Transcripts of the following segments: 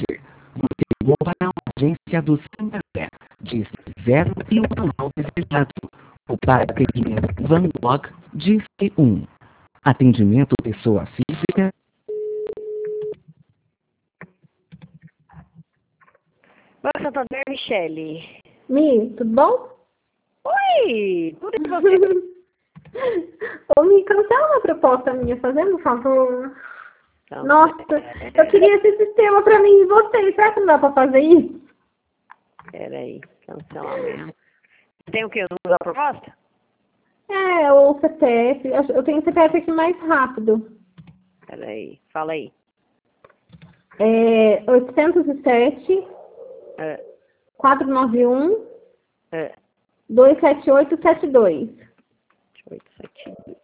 Ligou para a agência do Santander. Disse 0 e o canal desejado. Ou para atendimento Van Gogh, disse 1. Atendimento pessoa física. Banco Santander, Michele. Mi, tudo bom? Oi, tudo e você? Ô, Mi, cancela uma proposta minha, fazendo um favor. Então, Nossa, eu queria esse sistema pra mim e vocês. Será que não dá pra fazer isso? Peraí, cancelamento. Tem o que? O número da proposta? É, o CPF. Eu tenho o CPF aqui mais rápido. Peraí, fala aí. É 807 491 27872. 872.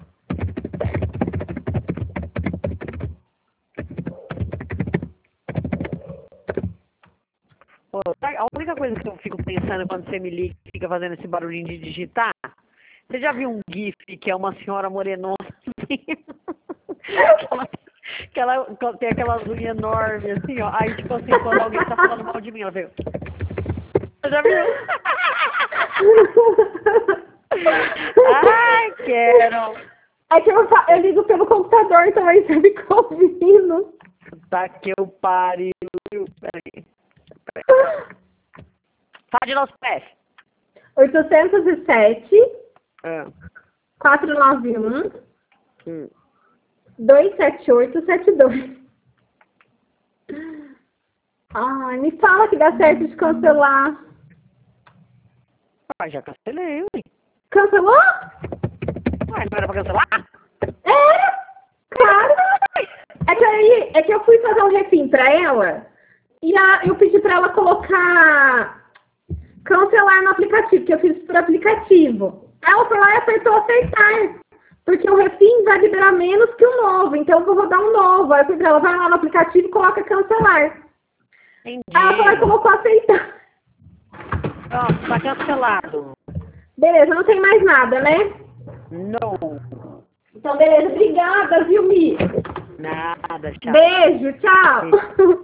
A única coisa que eu fico pensando quando você me liga e fica fazendo esse barulhinho de digitar, você já viu um GIF que é uma senhora morenona assim? que ela tem aquelas unhas enormes assim, ó. Aí tipo assim, quando alguém tá falando mal de mim, ela veio. Você já viu? Ai, quero! É que eu ligo pelo computador, então aí você fica ouvindo. Tá que eu pariu. Peraí. Fala de nosso PF. 807 491 27872. Ai, me fala que dá certo de cancelar. Ah, já cancelei, ué. Cancelou? Ué, não era pra cancelar? Claro. É que eu fui fazer um refim pra ela e eu pedi pra ela colocar cancelar no aplicativo, que eu fiz por aplicativo. Ela foi lá e apertou aceitar, porque o refim vai liberar menos que o novo, então eu vou rodar um novo. Aí eu fui pra ela, vai lá no aplicativo e coloca cancelar. Entendi. Aí ela foi lá e colocou aceitar. Pronto, tá cancelado. Beleza, não tem mais nada, né? Não. Então, beleza. Obrigada, viu, Mi? Nada, tchau. Beijo, tchau.